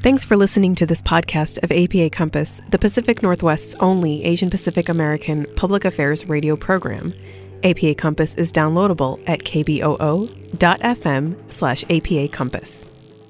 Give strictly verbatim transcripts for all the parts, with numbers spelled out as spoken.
Thanks for listening to this podcast of A P A Compass, the Pacific Northwest's only Asian Pacific American public affairs radio program. A P A Compass is downloadable at kboo.fm slash APA Compass.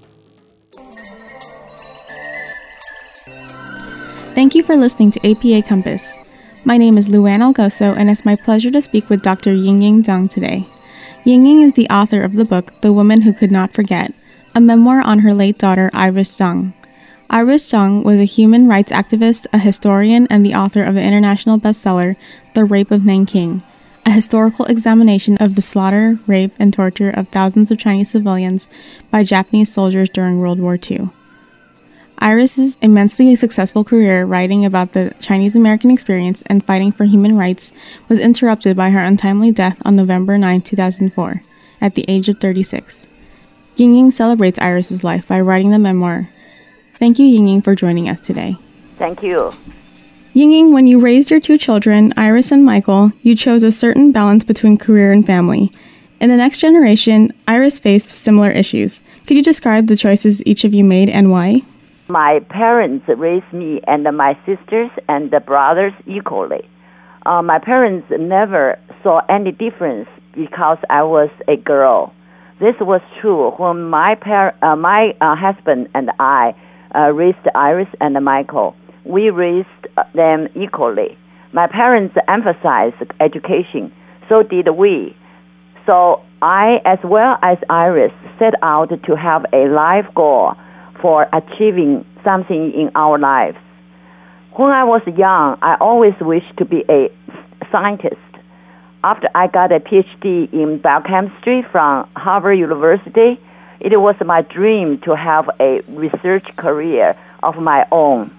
Thank you for listening to A P A Compass. My name is Luann Algoso, and it's my pleasure to speak with Doctor Yingying Zhang today. Yingying is the author of the book, The Woman Who Could Not Forget, a memoir on her late daughter, Iris Zhang. Iris Zhang was a human rights activist, a historian, and the author of the international bestseller, The Rape of Nanking, a historical examination of the slaughter, rape, and torture of thousands of Chinese civilians by Japanese soldiers during World War Two. Iris's immensely successful career writing about the Chinese-American experience and fighting for human rights was interrupted by her untimely death on November ninth, two thousand four, at the age of thirty-six. Yingying celebrates Iris's life by writing the memoir. Thank you, Yingying, for joining us today. Thank you. Yingying, when you raised your two children, Iris and Michael, you chose a certain balance between career and family. In the next generation, Iris faced similar issues. Could you describe the choices each of you made and why? My parents raised me and my sisters and the brothers equally. Uh, my parents never saw any difference because I was a girl. This was true when my par- uh, my uh, husband and I uh, raised Iris and Michael. We raised them equally. My parents emphasized education, so did we. So I, as well as Iris, set out to have a life goal for achieving something in our lives. When I was young, I always wished to be a scientist. After I got a P H D in biochemistry from Harvard University, it was my dream to have a research career of my own.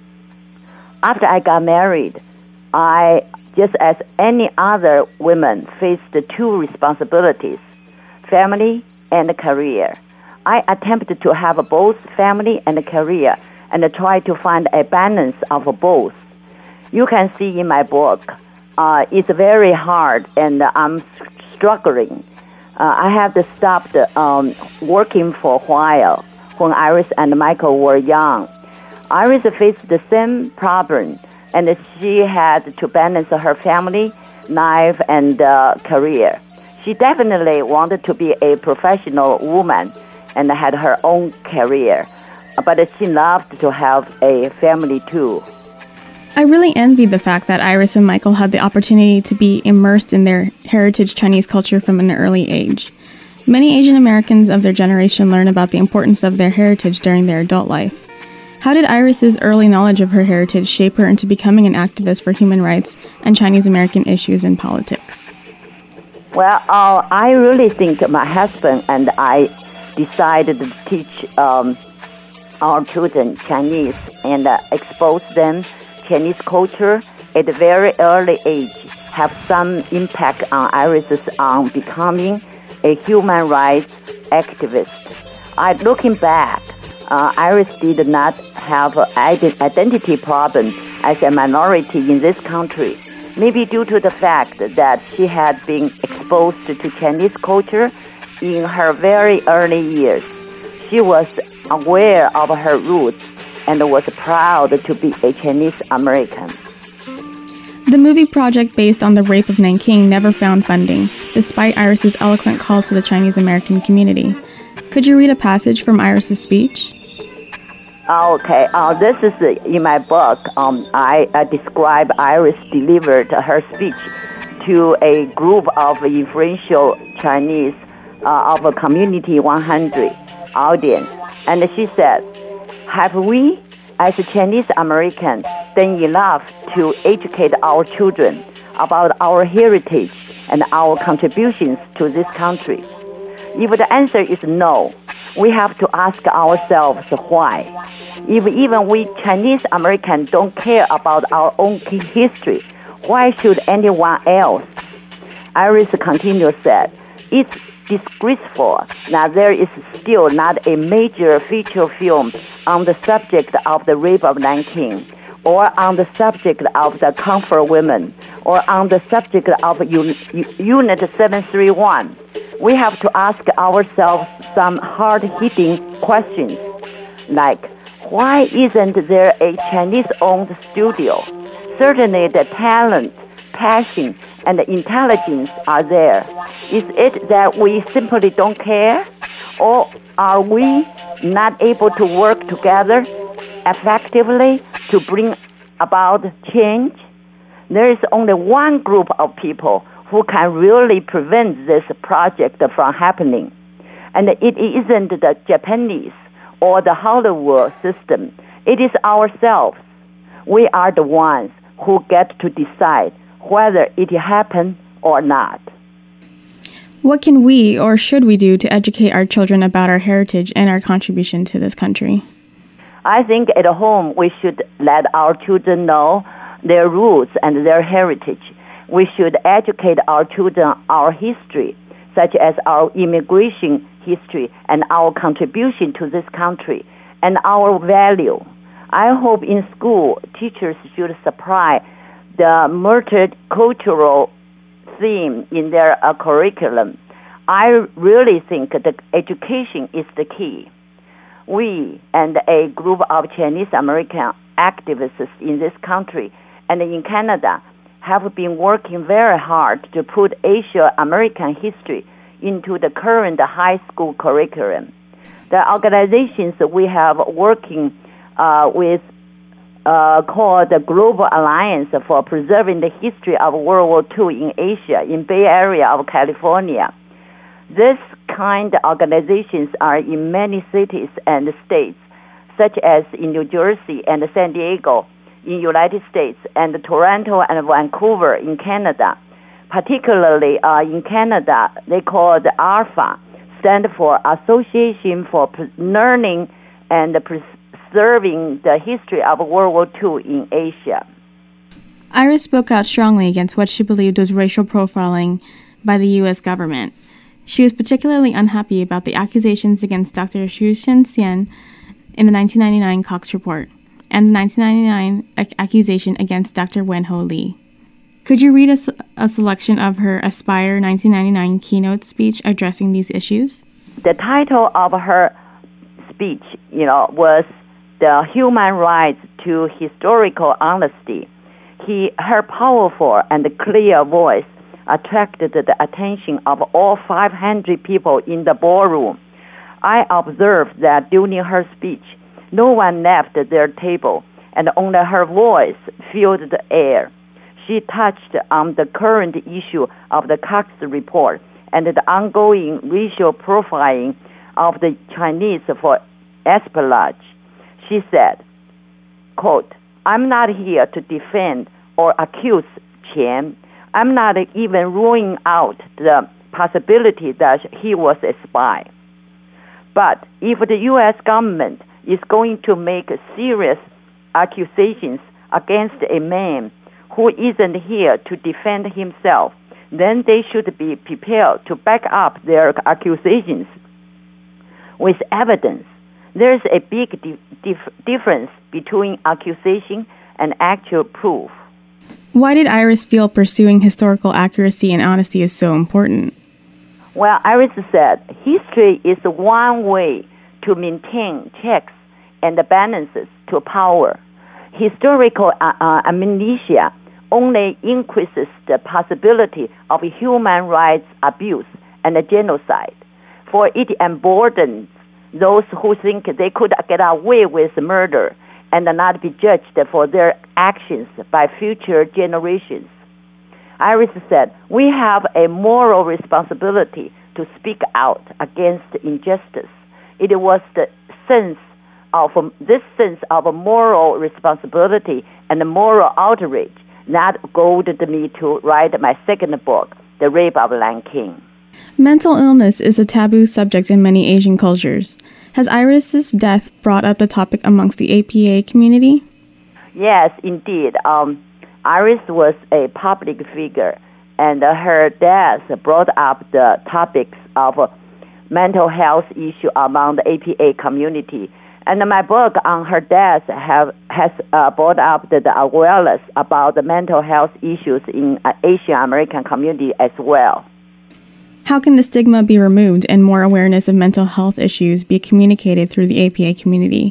After I got married, I, just as any other woman, faced two responsibilities, family and career. I attempted to have both family and career and try to find a balance of both. You can see in my book, uh, it's very hard and I'm struggling. Uh, I have stopped um, working for a while when Iris and Michael were young. Iris faced the same problem, and she had to balance her family, life, and uh, career. She definitely wanted to be a professional woman and had her own career, but she loved to have a family too. I really envied the fact that Iris and Michael had the opportunity to be immersed in their heritage Chinese culture from an early age. Many Asian Americans of their generation learn about the importance of their heritage during their adult life. How did Iris's early knowledge of her heritage shape her into becoming an activist for human rights and Chinese American issues in politics? Well, uh, I really think my husband and I decided to teach um, our children Chinese and uh, expose them Chinese culture at a very early age have some impact on Iris's on becoming a human rights activist. I, looking back, uh, Iris did not have an identity problem as a minority in this country, maybe due to the fact that she had been exposed to Chinese culture in her very early years. She was aware of her roots and was proud to be a Chinese American. The movie project based on the rape of Nanking never found funding, despite Iris's eloquent call to the Chinese American community. Could you read a passage from Iris's speech? Okay, uh, this is uh, in my book. Um, I uh, describe Iris delivered her speech to a group of influential Chinese uh, of a Community one hundred audience, and she said, "Have we, as Chinese Americans, done enough to educate our children about our heritage and our contributions to this country? If the answer is no, we have to ask ourselves why. If even we Chinese Americans don't care about our own history, why should anyone else?" Iris continued said, "It's disgraceful that there is still not a major feature film on the subject of the rape of Nanking, or on the subject of the comfort women, or on the subject of un- Unit seven three one. We have to ask ourselves some hard-hitting questions, like Why isn't there a Chinese-owned studio? Certainly the talent, passion, and the intelligence are there. Is it that we simply don't care? Or are we not able to work together effectively to bring about change? There is only one group of people who can really prevent this project from happening. And it isn't the Japanese or the Hollywood system. It is ourselves. We are the ones who get to decide whether it happened or not. What can we or should we do to educate our children about our heritage and our contribution to this country? I think at home we should let our children know their roots and their heritage. We should educate our children our history, such as our immigration history and our contribution to this country and our value. I hope in school teachers should supply the multicultural theme in their uh, curriculum. I really think that education is the key. We and a group of Chinese American activists in this country and in Canada have been working very hard to put Asian American history into the current high school curriculum. The organizations we have working uh, with uh, called the Global Alliance for Preserving the History of World War Two in Asia in Bay Area of California. This kind of organizations are in many cities and states, such as in New Jersey and San Diego in United States, and Toronto and Vancouver in Canada. Particularly uh, in Canada, they call the A R F A, stand for Association for Learning and Preserving the History of World War Two in Asia. Iris spoke out strongly against what she believed was racial profiling by the U S government. She was particularly unhappy about the accusations against Doctor Xu Shenxian in the nineteen ninety-nine Cox Report and the nineteen ninety-nine ac- accusation against Doctor Wenho Lee. Could you read a, a selection of her Aspire nineteen ninety-nine keynote speech addressing these issues? The title of her speech, you know, was The Human Rights to Historical Honesty. He, her powerful and clear voice attracted the attention of all five hundred people in the ballroom. I observed that during her speech, no one left their table, and only her voice filled the air. She touched on the current issue of the Cox Report and the ongoing racial profiling of the Chinese for espionage. She said, quote, "I'm not here to defend or accuse Qian. I'm not even ruling out the possibility that he was a spy. But if the U S government is going to make serious accusations against a man who isn't here to defend himself, then they should be prepared to back up their accusations with evidence. There's a big di- dif- difference between accusation and actual proof." Why did Iris feel pursuing historical accuracy and honesty is so important? Well, Iris said, history is one way to maintain checks and balances to power. Historical uh, uh, amnesia only increases the possibility of human rights abuse and genocide, for it emboldens those who think they could get away with murder and not be judged for their actions by future generations. Iris said, we have a moral responsibility to speak out against injustice. It was the sense of um, this sense of moral responsibility and moral outrage that goaded me to write my second book, The Rape of Nanking. Mental illness is a taboo subject in many Asian cultures. Has Iris's death brought up the topic amongst the A P A community? Yes, indeed. Um, Iris was a public figure, and uh, her death brought up the topics of uh, mental health issue among the A P A community. And my book on her death have, has uh, brought up the, the awareness about the mental health issues in uh, Asian American community as well. How can the stigma be removed and more awareness of mental health issues be communicated through the A P A community?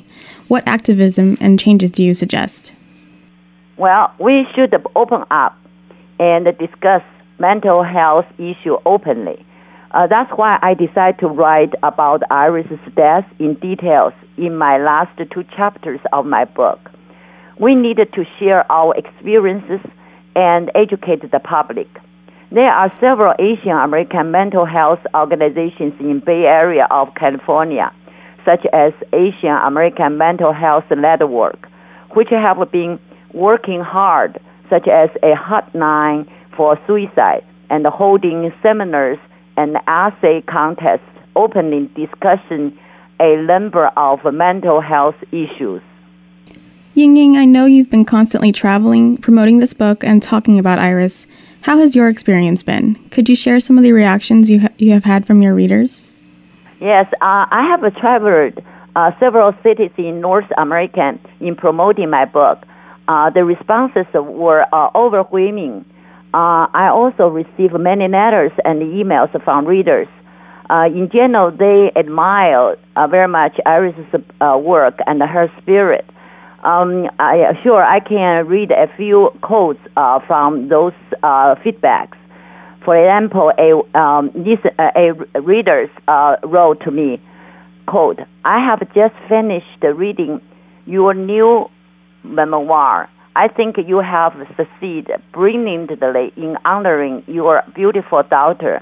What activism and changes do you suggest? Well, we should open up and discuss mental health issue openly. Uh, that's why I decided to write about Iris's death in details in my last two chapters of my book. We needed to share our experiences and educate the public. There are several Asian American mental health organizations in the Bay Area of California, such as Asian American Mental Health Network, which have been working hard, such as a hotline for suicide and holding seminars and essay contests, openly discussing a number of mental health issues. Yingying, I know you've been constantly traveling, promoting this book, and talking about Iris. How has your experience been? Could you share some of the reactions you, ha- you have had from your readers? Yes, uh, I have traveled uh, several cities in North America in promoting my book. Uh, the responses were uh, overwhelming. Uh, I also received many letters and emails from readers. Uh, in general, they admire uh, very much Iris's uh, work and her spirit. Um, I, sure, I can read a few quotes uh, from those uh, feedbacks. For example, a, um, this, uh, a reader uh, wrote to me, quote, "I have just finished reading your new memoir. I think you have succeeded brilliantly in honoring your beautiful daughter.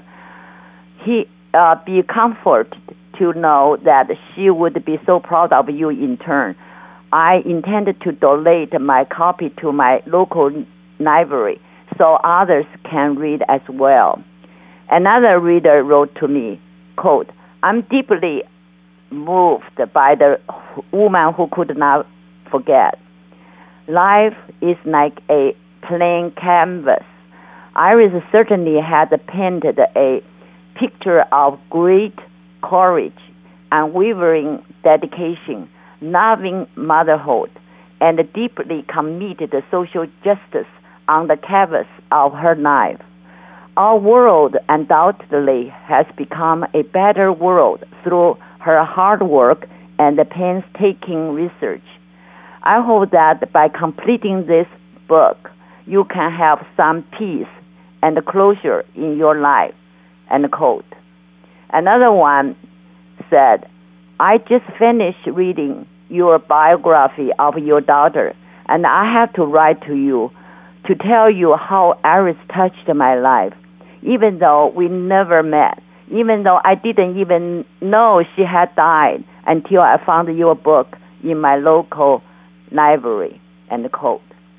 He uh, be comforted to know that she would be so proud of you in turn. I intended to donate my copy to my local library so others can read as well." Another reader wrote to me, quote, "I'm deeply moved by the woman who could not forget. Life is like a blank canvas. Iris certainly had painted a picture of great courage, unwavering dedication, loving motherhood, and deeply committed social justice on the canvas of her life. Our world undoubtedly has become a better world through her hard work and painstaking research. I hope that by completing this book, you can have some peace and closure in your life," end quote. Another one said, "I just finished reading your biography of your daughter, and I have to write to you to tell you how Iris touched my life, even though we never met, even though I didn't even know she had died until I found your book in my local library," end quote.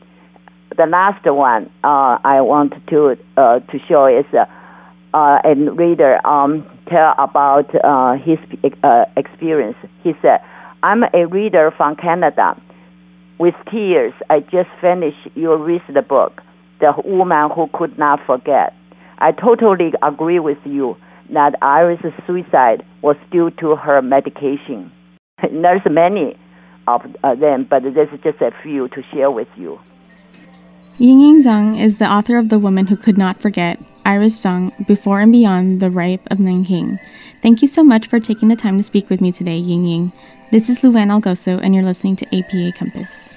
The last one uh, I want to uh, to show is uh, uh, a reader um, tell about uh, his uh, experience. He said, "I'm a reader from Canada. With tears, I just finished your recent book, The Woman Who Could Not Forget. I totally agree with you that Iris' suicide was due to her medication." There's many of uh, them, but this is just a few to share with you. Yingying Zhang is the author of The Woman Who Could Not Forget, Iris Zhang, Before and Beyond the Rape of Nanking. Thank you so much for taking the time to speak with me today, Yingying. This is Luann Algoso, and you're listening to A P A Compass.